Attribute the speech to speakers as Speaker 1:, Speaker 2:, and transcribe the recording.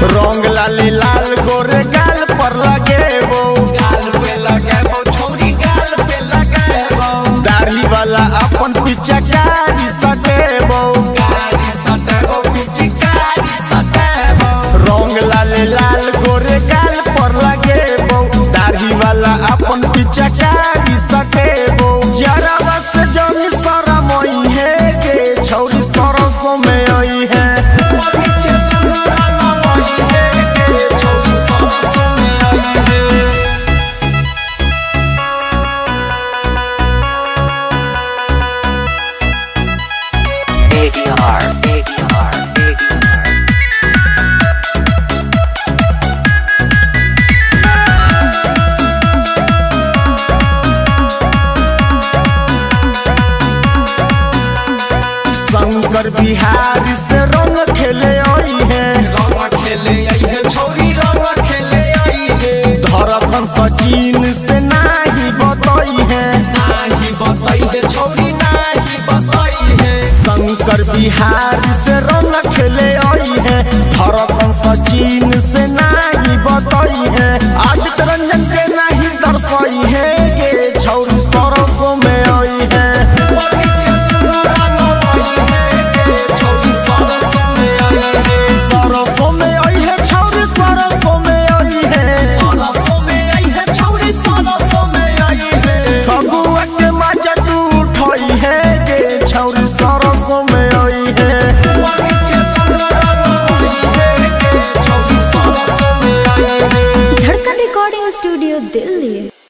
Speaker 1: रंग लाली लाल गोरे गाल पर लगेबो,
Speaker 2: गाल पे लगेबो छोरी गाल पे लगेबो,
Speaker 1: दाढ़ी वाला अपन पिचकारी सटेबो,
Speaker 2: गाड़ी सटेबो पिचकारी सटेबो,
Speaker 1: रंग लाली लाल गोरे गाल पर लगेबो, दाढ़ी वाला अपन पिचकारी सटेबो। यारवा से जमी शरम आई है के छौरी सरसों में आई है, शंकर बिहारी से रंग खेले आई है,
Speaker 2: रंग खेले आई है छोरी रंग खेले आई है,
Speaker 1: धड़कन सचिन से नाही बताई है,
Speaker 2: नाही बताई है छोरी नाही बताई है,
Speaker 1: शंकर बिहारी से रंग खेले आई है, धड़कन सचिन से नाही बताई है, आदित्य रंजन के नहीं दर्शाई है के छौरी सरसों में आई है, सरसों में आई है छौरी सरसों में आई है,
Speaker 2: सरसों में आई है छोरी सरसों में आई है,
Speaker 1: फगुआ के मजा तू उठाई है के छौरी सरसों में आई है।
Speaker 3: धड़कन रिकॉर्डिंग स्टूडियो दिल्ली।